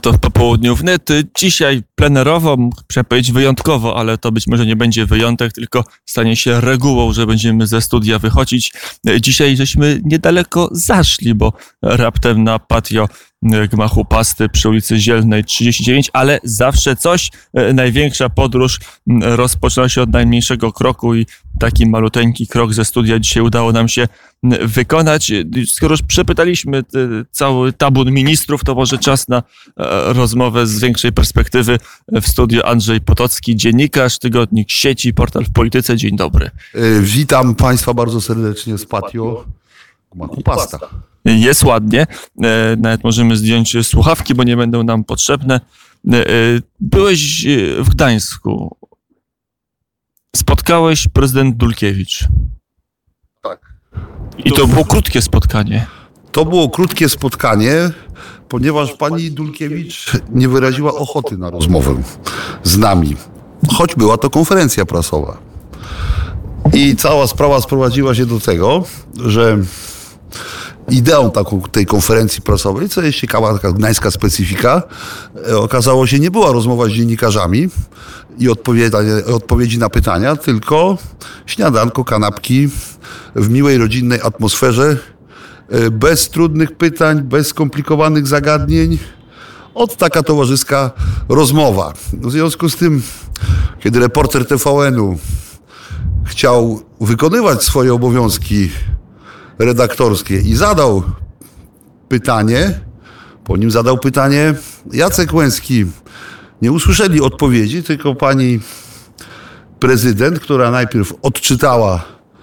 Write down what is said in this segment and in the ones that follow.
To w popołudniu wnet. Dzisiaj plenerowo, muszę powiedzieć wyjątkowo, ale to być może nie będzie wyjątek, tylko stanie się regułą, że będziemy ze studia wychodzić. Dzisiaj żeśmy niedaleko zaszli, bo raptem na patio gmachu Pasty przy ulicy Zielnej 39, ale zawsze coś. Największa podróż rozpoczyna się od najmniejszego kroku i taki maluteńki krok ze studia dzisiaj udało nam się wykonać. Skoro już przepytaliśmy cały tabun ministrów, to może czas na rozmowę z większej perspektywy. W studiu Andrzej Potocki, dziennikarz, tygodnik Sieci, portal w Polityce. Dzień dobry. Witam Państwa bardzo serdecznie z patio gmachu Pasta. Jest ładnie. Nawet możemy zdjąć słuchawki, bo nie będą nam potrzebne. Byłeś w Gdańsku. Spotkałeś prezydent Dulkiewicz. Tak. I to było krótkie spotkanie. To było krótkie spotkanie, ponieważ pani Dulkiewicz nie wyraziła ochoty na rozmowę z nami. Choć była to konferencja prasowa. I cała sprawa sprowadziła się do tego, że ideą tej konferencji prasowej, co jest ciekawa taka gdańska specyfika, okazało się nie była rozmowa z dziennikarzami i odpowiedzi na pytania, tylko śniadanko, kanapki w miłej, rodzinnej atmosferze, bez trudnych pytań, bez skomplikowanych zagadnień. Taka towarzyska rozmowa. W związku z tym, kiedy reporter TVN-u chciał wykonywać swoje obowiązki redaktorskie i zadał pytanie, po nim zadał pytanie Jacek Łęcki, nie usłyszeli odpowiedzi, tylko pani prezydent, która najpierw odczytała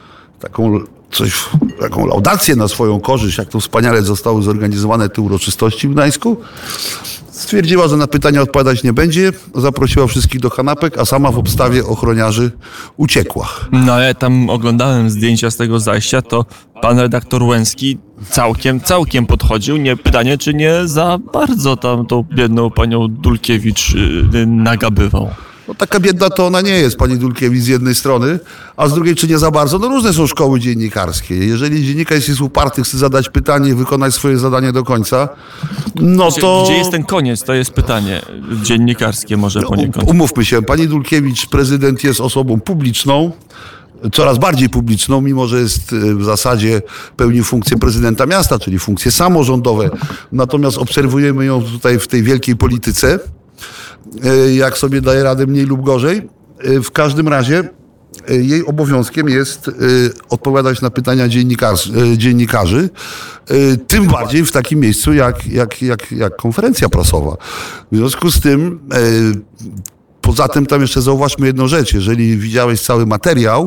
taką laudację na swoją korzyść, jak to wspaniale zostały zorganizowane te uroczystości w Gdańsku, stwierdziła, że na pytania odpowiadać nie będzie, zaprosiła wszystkich do kanapek, a sama w obstawie ochroniarzy uciekła. No ja tam oglądałem zdjęcia z tego zajścia, to pan redaktor Łęcki całkiem podchodził. Pytanie, czy nie za bardzo tam tą biedną panią Dulkiewicz nagabywał. No, taka biedna to ona nie jest, pani Dulkiewicz, z jednej strony, a z drugiej, czy nie za bardzo? No różne są szkoły dziennikarskie. Jeżeli dziennikarz jest uparty, chce zadać pytanie i wykonać swoje zadanie do końca, no to... Gdzie jest ten koniec? To jest pytanie dziennikarskie może poniekąd. Umówmy się, pani Dulkiewicz, prezydent, jest osobą publiczną, coraz bardziej publiczną, mimo że jest w zasadzie pełni funkcję prezydenta miasta, czyli funkcje samorządowe. Natomiast obserwujemy ją tutaj w tej wielkiej polityce, jak sobie daje radę mniej lub gorzej. W każdym razie jej obowiązkiem jest odpowiadać na pytania dziennikarzy, tym bardziej w takim miejscu jak konferencja prasowa. W związku z tym, poza tym tam jeszcze zauważmy jedną rzecz. Jeżeli widziałeś cały materiał,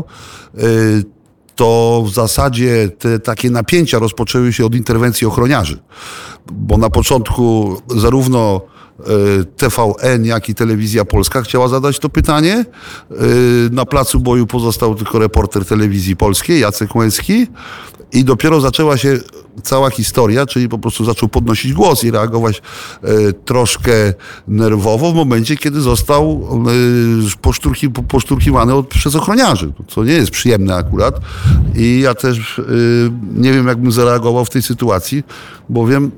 to w zasadzie te takie napięcia rozpoczęły się od interwencji ochroniarzy. Bo na początku zarówno TVN, jak i Telewizja Polska chciała zadać to pytanie. Na placu boju pozostał tylko reporter Telewizji Polskiej, Jacek Łęcki, i dopiero zaczęła się cała historia, czyli po prostu zaczął podnosić głos i reagować troszkę nerwowo w momencie, kiedy został poszturchiwany przez ochroniarzy, co nie jest przyjemne akurat. I ja też nie wiem, jak bym zareagował w tej sytuacji, bowiem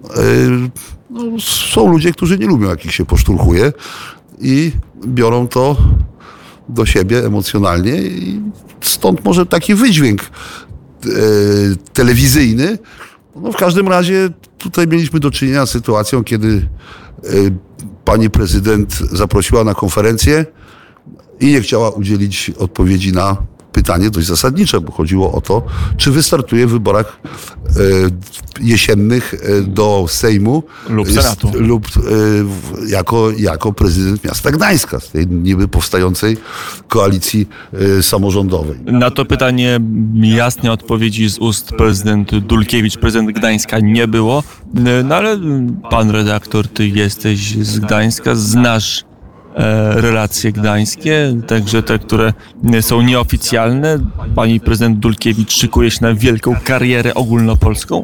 są ludzie, którzy nie lubią, jak ich się poszturchuje i biorą to do siebie emocjonalnie i stąd może taki wydźwięk telewizyjny. No w każdym razie tutaj mieliśmy do czynienia z sytuacją, kiedy pani prezydent zaprosiła na konferencję i nie chciała udzielić odpowiedzi na pytanie dość zasadnicze, bo chodziło o to, czy wystartuje w wyborach jesiennych do Sejmu lub Senatu jako prezydent miasta Gdańska, z tej niby powstającej koalicji samorządowej. Na to pytanie jasnej odpowiedzi z ust prezydent Dulkiewicz, prezydent Gdańska, nie było. No ale pan redaktor, ty jesteś z Gdańska, znasz relacje gdańskie, także te, które są nieoficjalne. Pani prezydent Dulkiewicz szykuje się na wielką karierę ogólnopolską?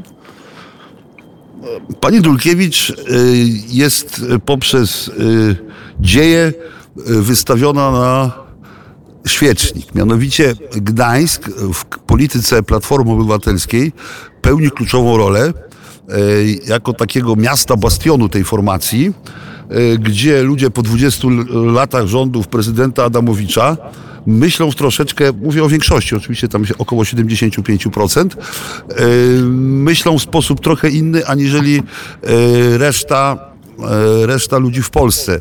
Pani Dulkiewicz jest poprzez dzieje wystawiona na świecznik. Mianowicie Gdańsk w polityce Platformy Obywatelskiej pełni kluczową rolę jako takiego miasta bastionu tej formacji. gdzie ludzie po 20 latach rządów prezydenta Adamowicza myślą troszeczkę, mówię o większości, oczywiście tam około 75%, myślą w sposób trochę inny aniżeli reszta ludzi w Polsce.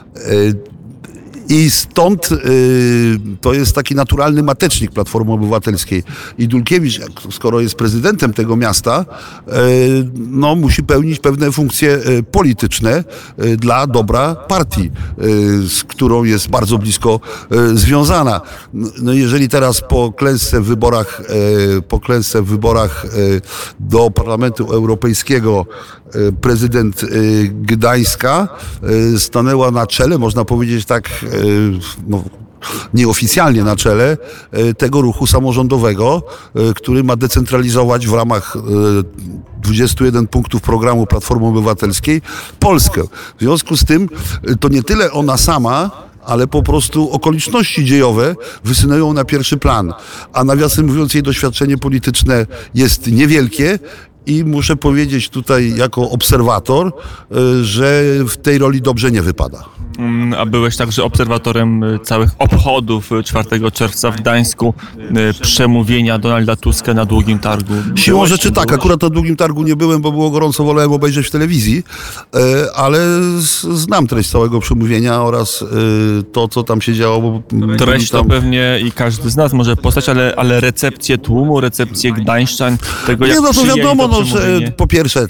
I stąd to jest taki naturalny matecznik Platformy Obywatelskiej. I Dulkiewicz, skoro jest prezydentem tego miasta, no, musi pełnić pewne funkcje polityczne dla dobra partii, z którą jest bardzo blisko związana. No, jeżeli teraz po klęsce w wyborach do Parlamentu Europejskiego prezydent Gdańska stanęła na czele, można powiedzieć tak, no, nieoficjalnie na czele tego ruchu samorządowego, który ma decentralizować w ramach 21 punktów programu Platformy Obywatelskiej Polskę. W związku z tym to nie tyle ona sama, ale po prostu okoliczności dziejowe wysunęły na pierwszy plan. A nawiasem mówiąc, jej doświadczenie polityczne jest niewielkie. I muszę powiedzieć tutaj jako obserwator, że w tej roli dobrze nie wypada. A byłeś także obserwatorem całych obchodów 4 czerwca w Gdańsku, przemówienia Donalda Tuska na Długim Targu. Siłą rzeczy tak, akurat na Długim Targu nie byłem, bo było gorąco, wolałem obejrzeć w telewizji, ale znam treść całego przemówienia oraz to, co tam się działo. Treść to pewnie i każdy z nas może postać, ale recepcję tłumu, recepcję gdańszczan, tego jak no to wiadomo, to że po pierwsze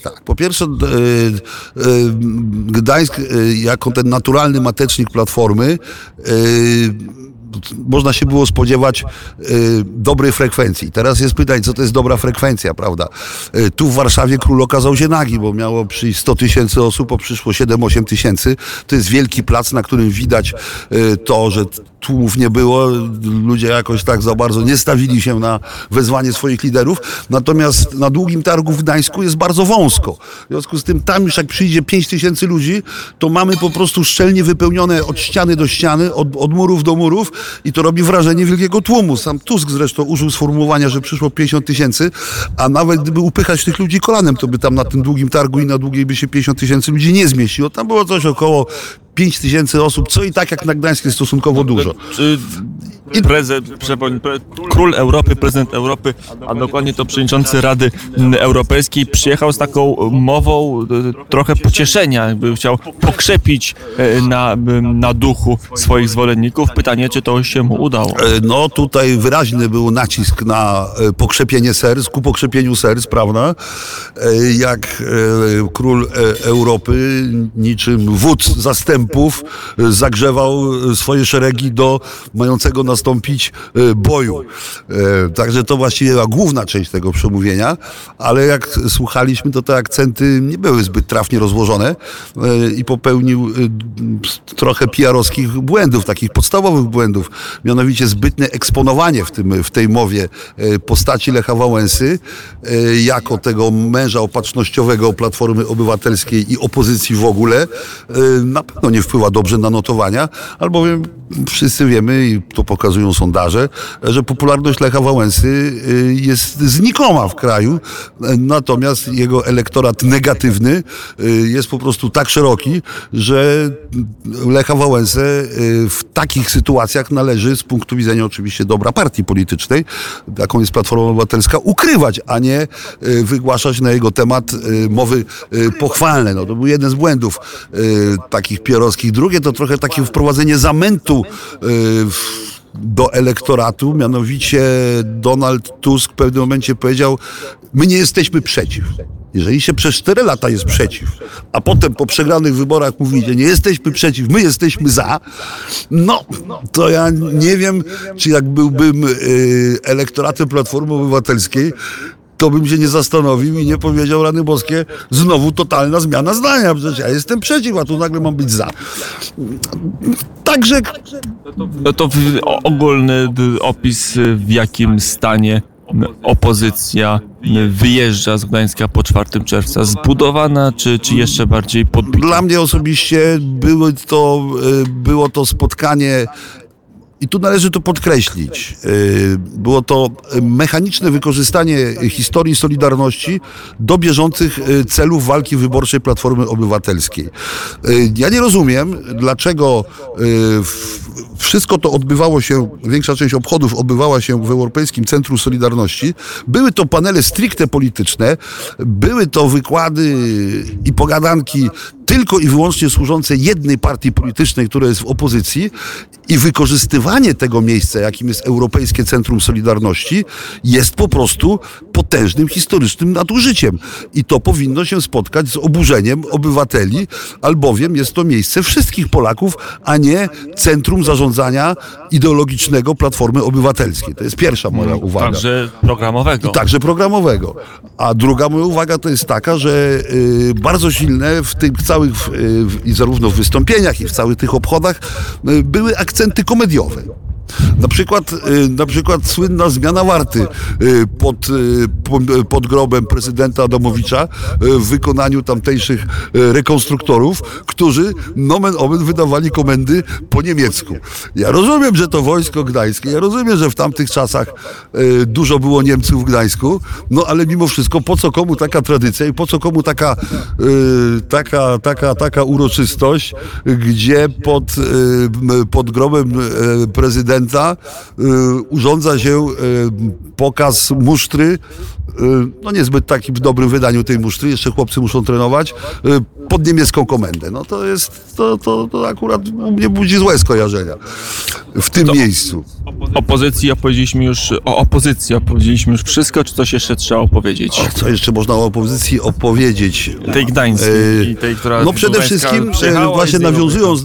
Gdańsk jako ten naturalny matecznik Platformy można się było spodziewać dobrej frekwencji. Teraz jest pytanie, co to jest dobra frekwencja, prawda? Tu w Warszawie król okazał się nagi, bo miało przyjść 100 000 osób, a przyszło 7-8 tysięcy. To jest wielki plac, na którym widać to, że tłumów nie było. Ludzie jakoś tak za bardzo nie stawili się na wezwanie swoich liderów. Natomiast na Długim Targu w Gdańsku jest bardzo wąsko. W związku z tym tam już jak przyjdzie 5 000 ludzi, to mamy po prostu szczelnie wypełnione od ściany do ściany, od murów do murów i to robi wrażenie wielkiego tłumu. Sam Tusk zresztą użył sformułowania, że przyszło 50 000, a nawet gdyby upychać tych ludzi kolanem, to by tam na tym Długim Targu i na Długiej by się 50 000 ludzi nie zmieściło. Tam było coś około 5 000 osób, co i tak jak na Gdańsk jest stosunkowo dużo. Król Europy, prezydent Europy, a dokładnie to przewodniczący Rady Europejskiej przyjechał z taką mową trochę pocieszenia, jakby chciał pokrzepić na duchu swoich zwolenników. Pytanie, czy to się mu udało? No tutaj wyraźny był nacisk na pokrzepienie serc, ku pokrzepieniu serc, prawda? Jak król Europy, niczym wódz zastępów, zagrzewał swoje szeregi do mającego nastąpić boju. Także to właściwie była główna część tego przemówienia, ale jak słuchaliśmy, to te akcenty nie były zbyt trafnie rozłożone i popełnił trochę PR-owskich błędów, takich podstawowych błędów, mianowicie zbytne eksponowanie w tej mowie postaci Lecha Wałęsy jako tego męża opatrznościowego Platformy Obywatelskiej i opozycji w ogóle na pewno nie wpływa dobrze na notowania, albowiem wszyscy wiemy, i to pokazują sondaże, że popularność Lecha Wałęsy jest znikoma w kraju, natomiast jego elektorat negatywny jest po prostu tak szeroki, że Lecha Wałęsę w takich sytuacjach należy z punktu widzenia oczywiście dobra partii politycznej, jaką jest Platforma Obywatelska, ukrywać, a nie wygłaszać na jego temat mowy pochwalne. No, to był jeden z błędów takich PR-owskich. Drugie to trochę takie wprowadzenie zamętu do elektoratu, mianowicie Donald Tusk w pewnym momencie powiedział: my nie jesteśmy przeciw. Jeżeli się przez 4 lata jest przeciw, a potem po przegranych wyborach mówicie, nie jesteśmy przeciw, my jesteśmy za, no to ja nie wiem, czy jak byłbym elektoratem Platformy Obywatelskiej, to bym się nie zastanowił i nie powiedział, rany boskie, znowu totalna zmiana zdania, przecież ja jestem przeciw, a tu nagle mam być za. Także... No to ogólny opis, w jakim stanie opozycja wyjeżdża z Gdańska po 4 czerwca. Zbudowana, czy jeszcze bardziej podbita? Dla mnie osobiście było to spotkanie I tu należy to podkreślić. Było to mechaniczne wykorzystanie historii Solidarności do bieżących celów walki wyborczej Platformy Obywatelskiej. Ja nie rozumiem, dlaczego wszystko to odbywało się, większa część obchodów odbywała się w Europejskim Centrum Solidarności. Były to panele stricte polityczne, były to wykłady i pogadanki tylko i wyłącznie służące jednej partii politycznej, która jest w opozycji, i wykorzystywanie tego miejsca, jakim jest Europejskie Centrum Solidarności, jest po prostu potężnym historycznym nadużyciem. I to powinno się spotkać z oburzeniem obywateli, albowiem jest to miejsce wszystkich Polaków, a nie centrum zarządzania ideologicznego Platformy Obywatelskiej. To jest pierwsza moja uwaga. Także programowego. I także programowego. A druga moja uwaga to jest taka, że bardzo silne w tych całych, i zarówno w wystąpieniach, i w całych tych obchodach były akcenty komediowe. Na przykład słynna zmiana warty pod grobem prezydenta Adamowicza w wykonaniu tamtejszych rekonstruktorów, którzy nomen omen wydawali komendy po niemiecku. Ja rozumiem, że to wojsko gdańskie, ja rozumiem, że w tamtych czasach dużo było Niemców w Gdańsku, no ale mimo wszystko po co komu taka tradycja i po co komu taka uroczystość, gdzie pod grobem prezydenta urządza się pokaz musztry, no niezbyt taki w dobrym wydaniu tej musztry, jeszcze chłopcy muszą trenować, pod niemiecką komendę. No to jest, to akurat u mnie budzi złe skojarzenia w tym miejscu. O opozycji opowiedzieliśmy już wszystko, czy coś jeszcze trzeba opowiedzieć? Co jeszcze można o opozycji opowiedzieć? Tej gdańskiej i tej, która... No przede wszystkim właśnie nawiązując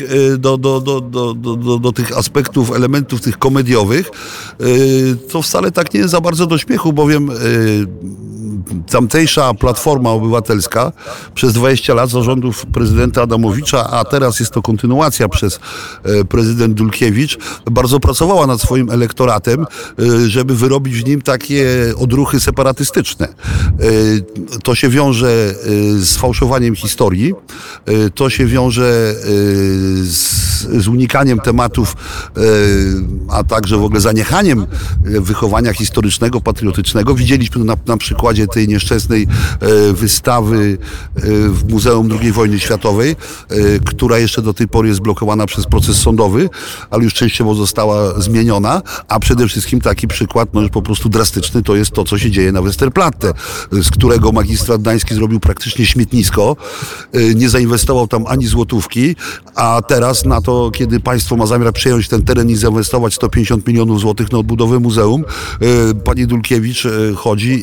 do tych aspektów, elementów tych komediowych, to wcale tak nie jest za bardzo do śmiechu, bowiem tamtejsza Platforma Obywatelska przez 20 lat za rządów prezydenta Adamowicza, a teraz jest to kontynuacja przez prezydent Dulkiewicz, bardzo pracowała nad swoim elektoratem, żeby wyrobić w nim takie odruchy separatystyczne. To się wiąże z fałszowaniem historii, to się wiąże z unikaniem tematów, a także w ogóle zaniechaniem wychowania historycznego, patriotycznego. Widzieliśmy na przykładzie tej nieszczęsnej wystawy w Muzeum II Wojny Światowej, która jeszcze do tej pory jest blokowana przez proces sądowy, ale już częściowo została zmieniona, a przede wszystkim taki przykład, no już po prostu drastyczny, to jest to, co się dzieje na Westerplatte, z którego magistrat gdański zrobił praktycznie śmietnisko, nie zainwestował tam ani złotówki, a teraz na to, kiedy państwo ma zamiar przejąć ten teren i zainwestować 150 milionów złotych na odbudowę muzeum, pani Dulkiewicz chodzi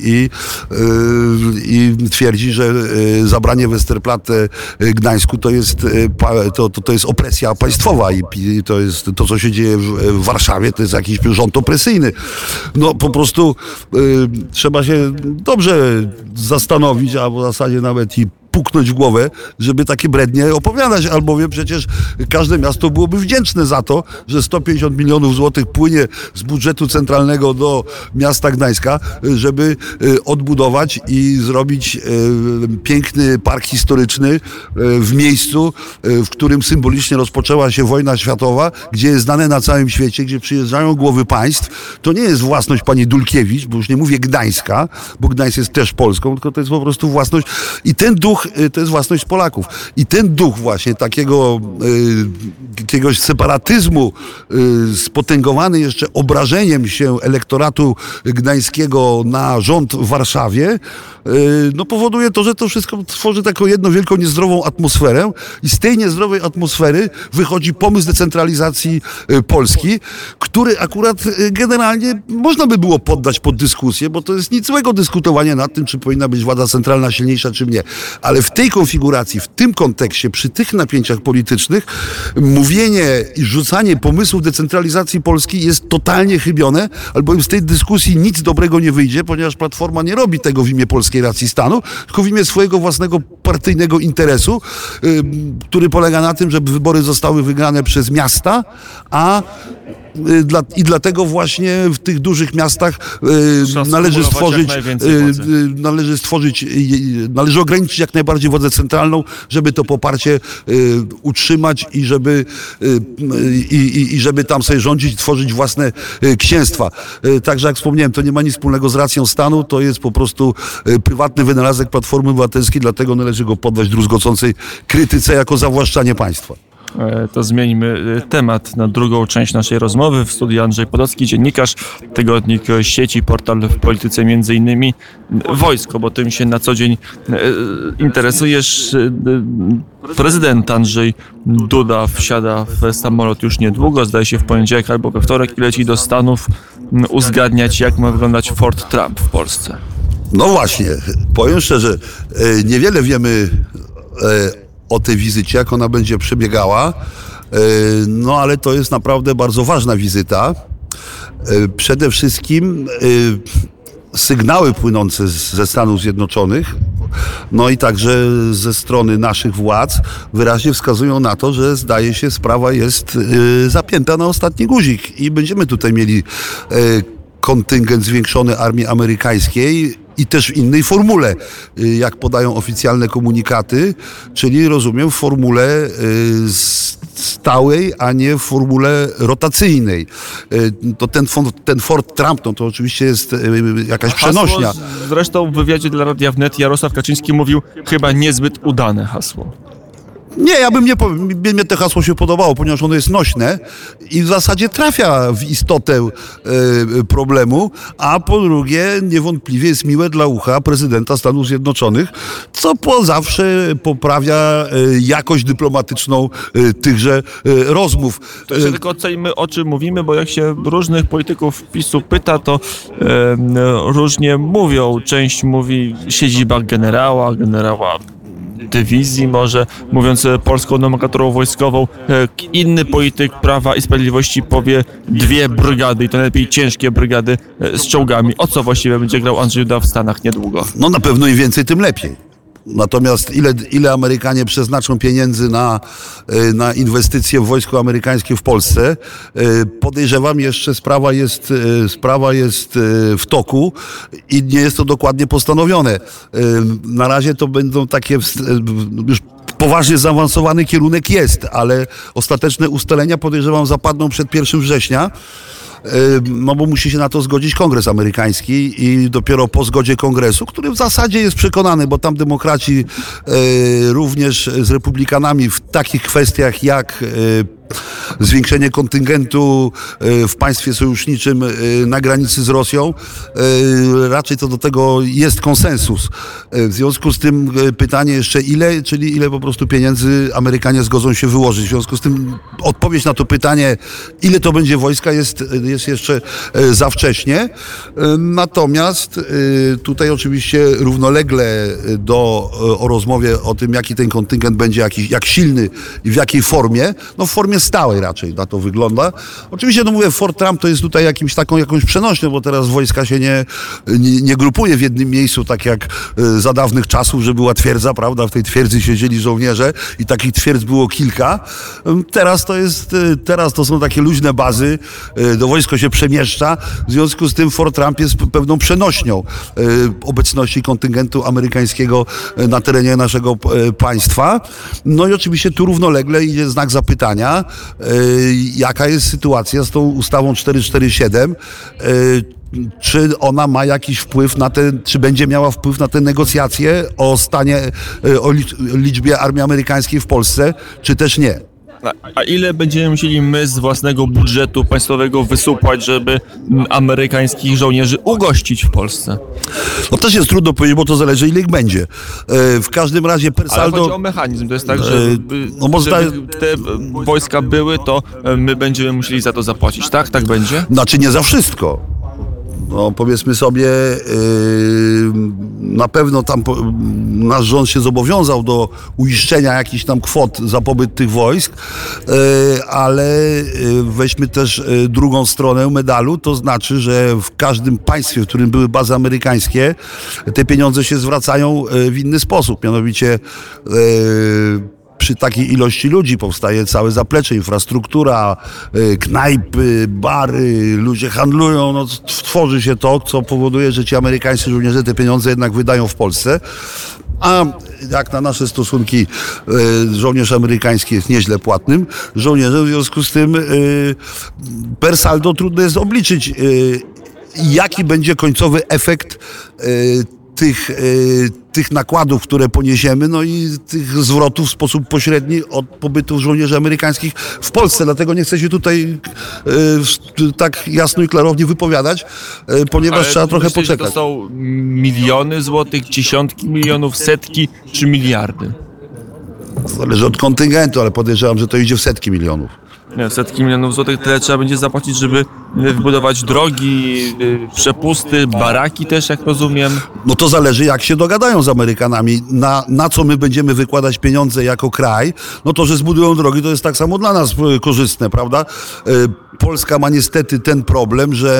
i twierdzi, że zabranie Westerplatte Gdańsku to jest opresja państwowa i to jest to, co się dzieje w Warszawie, to jest jakiś rząd opresyjny. No po prostu trzeba się dobrze zastanowić, a w zasadzie nawet i puknąć w głowę, żeby takie brednie opowiadać, albowiem przecież każde miasto byłoby wdzięczne za to, że 150 milionów złotych płynie z budżetu centralnego do miasta Gdańska, żeby odbudować i zrobić piękny park historyczny w miejscu, w którym symbolicznie rozpoczęła się wojna światowa, gdzie jest znane na całym świecie, gdzie przyjeżdżają głowy państw. To nie jest własność pani Dulkiewicz, bo już nie mówię Gdańska, bo Gdańsk jest też Polską, tylko to jest po prostu własność i ten duch to jest własność Polaków. I ten duch właśnie jakiegoś separatyzmu spotęgowany jeszcze obrażeniem się elektoratu gdańskiego na rząd w Warszawie, no powoduje to, że to wszystko tworzy taką jedną wielką niezdrową atmosferę i z tej niezdrowej atmosfery wychodzi pomysł decentralizacji Polski, który akurat generalnie można by było poddać pod dyskusję, bo to jest nic złego dyskutowanie nad tym, czy powinna być władza centralna silniejsza, czy nie. Ale w tej konfiguracji, w tym kontekście, przy tych napięciach politycznych, mówienie i rzucanie pomysłów decentralizacji Polski jest totalnie chybione, albowiem z tej dyskusji nic dobrego nie wyjdzie, ponieważ Platforma nie robi tego w imię polskiej racji stanu, tylko w imię swojego własnego partyjnego interesu, który polega na tym, żeby wybory zostały wygrane przez miasta, a dlatego właśnie w tych dużych miastach należy ograniczyć jak najbardziej władzę centralną, żeby to poparcie utrzymać i żeby tam sobie rządzić, tworzyć własne księstwa. Także jak wspomniałem, to nie ma nic wspólnego z racją stanu, to jest po prostu prywatny wynalazek Platformy Obywatelskiej, dlatego należy go poddać druzgocącej krytyce jako zawłaszczanie państwa. To zmieńmy temat na drugą część naszej rozmowy. W studiu Andrzej Podolski, dziennikarz, tygodnik Sieci, portal w polityce, między innymi wojsko, bo tym się na co dzień interesujesz. Prezydent Andrzej Duda wsiada w samolot już niedługo, zdaje się w poniedziałek albo we wtorek, i leci do Stanów uzgadniać, jak ma wyglądać Fort Trump w Polsce. No właśnie, powiem szczerze, niewiele wiemy o tej wizycie, jak ona będzie przebiegała, no ale to jest naprawdę bardzo ważna wizyta. Przede wszystkim sygnały płynące ze Stanów Zjednoczonych, no i także ze strony naszych władz wyraźnie wskazują na to, że zdaje się sprawa jest zapięta na ostatni guzik i będziemy tutaj mieli kontyngent zwiększony armii amerykańskiej i też w innej formule, jak podają oficjalne komunikaty, czyli rozumiem w formule stałej, a nie w formule rotacyjnej. To ten Fort Trump, no to oczywiście jest jakaś przenośnia. Hasło, zresztą w wywiadzie dla Radia Wnet Jarosław Kaczyński mówił, chyba niezbyt udane hasło. Nie, ja bym nie powiedział, mnie to hasło się podobało, ponieważ ono jest nośne i w zasadzie trafia w istotę problemu, a po drugie niewątpliwie jest miłe dla ucha prezydenta Stanów Zjednoczonych, co zawsze poprawia jakość dyplomatyczną tychże rozmów. To jeszcze tylko ocenimy, o czym mówimy, bo jak się różnych polityków PiS-u pyta, to różnie mówią. Część mówi siedziba generała dywizji, może mówiąc polską nomenklaturą wojskową. Inny polityk Prawa i Sprawiedliwości powie 2 brygady i to najlepiej ciężkie brygady z czołgami. O co właściwie będzie grał Andrzej Duda w Stanach niedługo? No na pewno im więcej, tym lepiej. Natomiast ile Amerykanie przeznaczą pieniędzy na inwestycje w wojsko amerykańskie w Polsce, podejrzewam jeszcze sprawa jest w toku i nie jest to dokładnie postanowione. Na razie to będą takie już poważnie zaawansowany kierunek jest, ale ostateczne ustalenia podejrzewam zapadną przed 1 września. No bo musi się na to zgodzić Kongres amerykański i dopiero po zgodzie Kongresu, który w zasadzie jest przekonany, bo tam demokraci również z republikanami w takich kwestiach jak zwiększenie kontyngentu w państwie sojuszniczym na granicy z Rosją, raczej to do tego jest konsensus. W związku z tym pytanie jeszcze ile po prostu pieniędzy Amerykanie zgodzą się wyłożyć. W związku z tym odpowiedź na to pytanie, ile to będzie wojska, jest jeszcze za wcześnie. Natomiast tutaj oczywiście równolegle o rozmowie o tym, jaki ten kontyngent będzie, jak silny i w jakiej formie, no w formie stałej raczej na to wygląda. Oczywiście, no mówię, Fort Trump to jest tutaj jakąś przenośnią, bo teraz wojska się nie grupuje w jednym miejscu, tak jak za dawnych czasów, że była twierdza, prawda? W tej twierdzy siedzieli żołnierze i takich twierdz było kilka. Teraz to są takie luźne bazy, do wojsko się przemieszcza, w związku z tym Fort Trump jest pewną przenośnią obecności kontyngentu amerykańskiego na terenie naszego państwa. No i oczywiście tu równolegle idzie znak zapytania, jaka jest sytuacja z tą ustawą 447, czy ona ma jakiś wpływ czy będzie miała wpływ na te negocjacje o liczbie armii amerykańskiej w Polsce, czy też nie. A ile będziemy musieli my z własnego budżetu państwowego wysupłać, żeby amerykańskich żołnierzy ugościć w Polsce? No też jest trudno powiedzieć, bo to zależy, ile ich będzie. W każdym razie per saldo... Ale chodzi o mechanizm. To jest tak, że żeby te wojska były, to my będziemy musieli za to zapłacić, tak? Tak będzie? Znaczy nie za wszystko. No, powiedzmy sobie, na pewno tam nasz rząd się zobowiązał do uiszczenia jakichś tam kwot za pobyt tych wojsk, ale weźmy też drugą stronę medalu, to znaczy, że w każdym państwie, w którym były bazy amerykańskie, te pieniądze się zwracają w inny sposób, mianowicie przy takiej ilości ludzi powstaje całe zaplecze, infrastruktura, knajpy, bary, ludzie handlują, no, tworzy się to, co powoduje, że ci amerykańscy żołnierze te pieniądze jednak wydają w Polsce. A jak na nasze stosunki żołnierz amerykański jest nieźle płatnym żołnierzem, w związku z tym per saldo trudno jest obliczyć, jaki będzie końcowy efekt tych nakładów, które poniesiemy, no i tych zwrotów w sposób pośredni od pobytu żołnierzy amerykańskich w Polsce. Dlatego nie chcę się tutaj tak jasno i klarownie wypowiadać, ponieważ trzeba trochę poczekać. To są miliony złotych, dziesiątki milionów, setki czy miliardy? Zależy od kontyngentu, ale podejrzewam, że to idzie w setki milionów. Nie, setki milionów złotych tyle trzeba będzie zapłacić, żeby wybudować drogi, przepusty, baraki też, jak rozumiem. No to zależy, jak się dogadają z Amerykanami, na co my będziemy wykładać pieniądze jako kraj. No to, że zbudują drogi, to jest tak samo dla nas korzystne, prawda? Polska ma niestety ten problem, że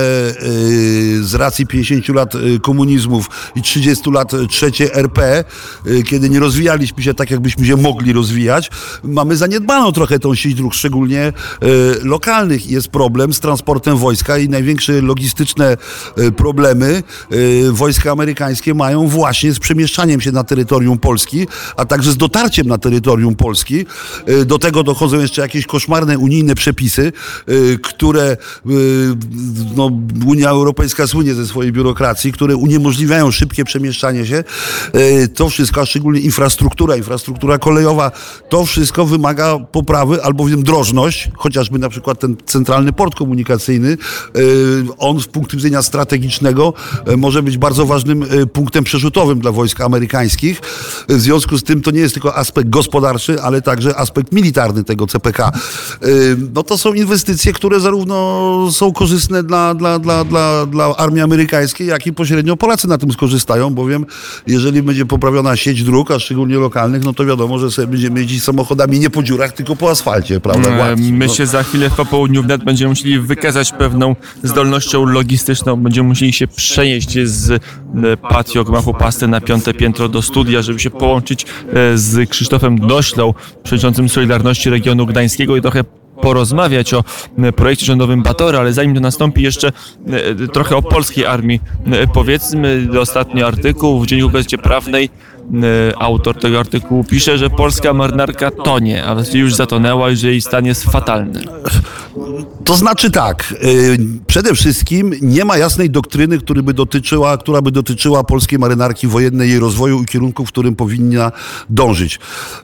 z racji 50 lat komunizmów i 30 lat trzeciej RP, kiedy nie rozwijaliśmy się tak, jakbyśmy się mogli rozwijać, mamy zaniedbaną trochę tą sieć dróg, szczególnie lokalnych. Jest problem z transportem wojska i największe logistyczne problemy wojska amerykańskie mają właśnie z przemieszczaniem się na terytorium Polski, a także z dotarciem na terytorium Polski. Do tego dochodzą jeszcze jakieś koszmarne unijne przepisy, które no, Unia Europejska słynie ze swojej biurokracji, które uniemożliwiają szybkie przemieszczanie się. To wszystko, a szczególnie infrastruktura kolejowa, to wszystko wymaga poprawy, albowiem drożność, chociażby na przykład ten centralny port komunikacyjny, on z punktu widzenia strategicznego może być bardzo ważnym punktem przerzutowym dla wojsk amerykańskich. W związku z tym to nie jest tylko aspekt gospodarczy, ale także aspekt militarny tego CPK. No to są inwestycje, które zarówno są korzystne dla armii amerykańskiej, jak i pośrednio Polacy na tym skorzystają, bowiem jeżeli będzie poprawiona sieć dróg, a szczególnie lokalnych, no to wiadomo, że sobie będziemy jeździć samochodami nie po dziurach, tylko po asfalcie, prawda? My się za chwilę w popołudniu wnet będziemy musieli wykazać pewną zdolnością logistyczną. Będziemy musieli się przenieść z patio gmachu Pasty na 5. piętro do studia, żeby się połączyć z Krzysztofem Doślą, przewodniczącym Solidarności Regionu Gdańskiego i trochę porozmawiać o projekcie rządowym Batory, ale zanim to nastąpi, jeszcze trochę o polskiej armii. Powiedzmy, ostatni artykuł w Dzienniku Gazecie Prawnej, autor tego artykułu pisze, że polska marynarka tonie, a właściwie już zatonęła i że jej stan jest fatalny. To znaczy tak, przede wszystkim nie ma jasnej doktryny, która by dotyczyła polskiej marynarki wojennej, jej rozwoju i kierunku, w którym powinna dążyć.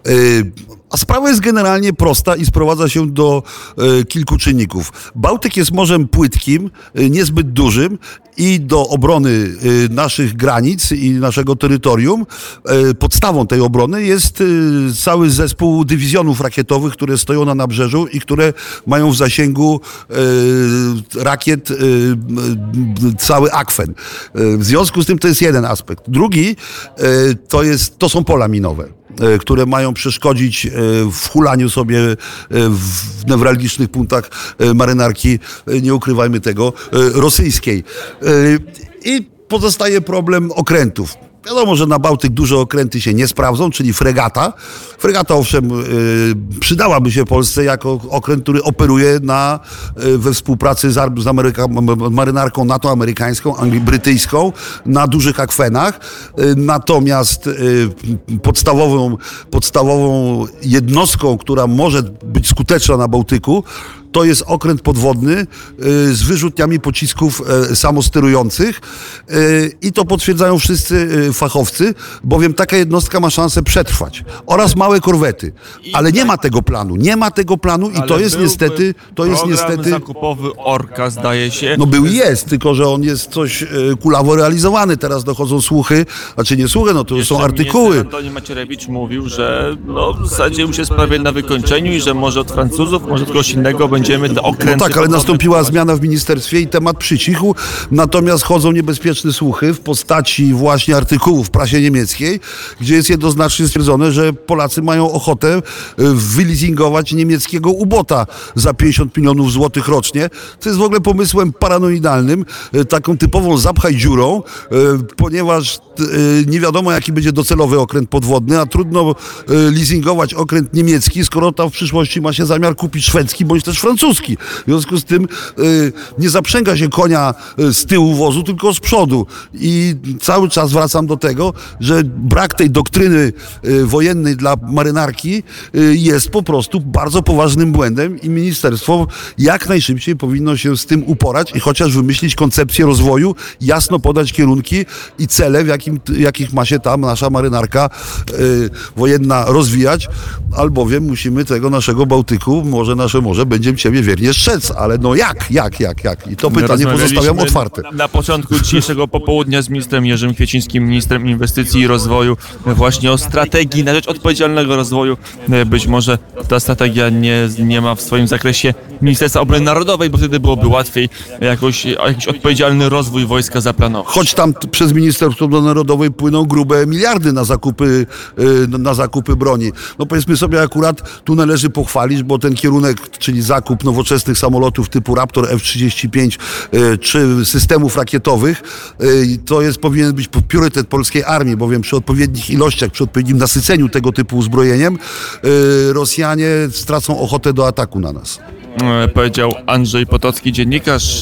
A sprawa jest generalnie prosta i sprowadza się do kilku czynników. Bałtyk jest morzem płytkim, niezbyt dużym i do obrony naszych granic i naszego terytorium podstawą tej obrony jest cały zespół dywizjonów rakietowych, które stoją na nabrzeżu i które mają w zasięgu rakiet cały akwen. W związku z tym to jest jeden aspekt. Drugi to są pola minowe, które mają przeszkodzić w hulaniu sobie w newralgicznych punktach marynarki, nie ukrywajmy tego, rosyjskiej. I pozostaje problem okrętów. Wiadomo, że na Bałtyk duże okręty się nie sprawdzą, czyli fregata. Fregata owszem przydałaby się Polsce jako okręt, który operuje we współpracy z marynarką NATO amerykańską, brytyjską na dużych akwenach. Natomiast podstawową jednostką, która może być skuteczna na Bałtyku, to jest okręt podwodny z wyrzutniami pocisków samosterujących i to potwierdzają wszyscy fachowcy, bowiem taka jednostka ma szansę przetrwać. Oraz małe korwety. Ale nie ma tego planu. I to jest niestety... Program zakupowy Orka, zdaje się. No był i jest, tylko że on jest coś kulawo realizowany. Teraz dochodzą słuchy, znaczy nie słuchy, no to już są artykuły. Antoni Macierewicz mówił, że w zasadzie już jest prawie na wykończeniu i że może od Francuzów, może od kogoś innego będziemy te okręty... No tak, ale nastąpiła zmiana w ministerstwie i temat przycichł, natomiast chodzą niebezpieczne słuchy w postaci właśnie artykułów w prasie niemieckiej, gdzie jest jednoznacznie stwierdzone, że Polacy mają ochotę wyleasingować niemieckiego ubota za 50 milionów złotych rocznie, co jest w ogóle pomysłem paranoidalnym, taką typową zapchaj dziurą, ponieważ nie wiadomo, jaki będzie docelowy okręt podwodny, a trudno leasingować okręt niemiecki, skoro tam w przyszłości ma się zamiar kupić szwedzki bądź też francuski. W związku z tym nie zaprzęga się konia z tyłu wozu, tylko z przodu. I cały czas wracam do tego, że brak tej doktryny wojennej dla marynarki jest po prostu bardzo poważnym błędem i ministerstwo jak najszybciej powinno się z tym uporać i chociaż wymyślić koncepcję rozwoju, jasno podać kierunki i cele, jakich ma się tam nasza marynarka wojenna rozwijać, albowiem musimy tego naszego Bałtyku, może nasze morze będzie ciebie wiernie strzec, ale no jak? I to pytanie pozostawiam otwarte. Na początku dzisiejszego popołudnia z ministrem Jerzym Kwiecińskim, ministrem inwestycji i rozwoju, właśnie o strategii na rzecz odpowiedzialnego rozwoju. Być może ta strategia nie ma w swoim zakresie Ministerstwa Obrony Narodowej, bo wtedy byłoby łatwiej jakiś odpowiedzialny rozwój wojska zaplanować. Choć tam przez Ministerstwo Obrony Narodowej płyną grube miliardy na zakupy broni. No powiedzmy sobie, akurat tu należy pochwalić, bo ten kierunek, czyli zakup nowoczesnych samolotów typu Raptor F-35 czy systemów rakietowych, powinien być priorytet polskiej armii, bowiem przy odpowiednich ilościach, przy odpowiednim nasyceniu tego typu uzbrojeniem Rosjanie stracą ochotę do ataku na nas. Powiedział Andrzej Potocki, dziennikarz.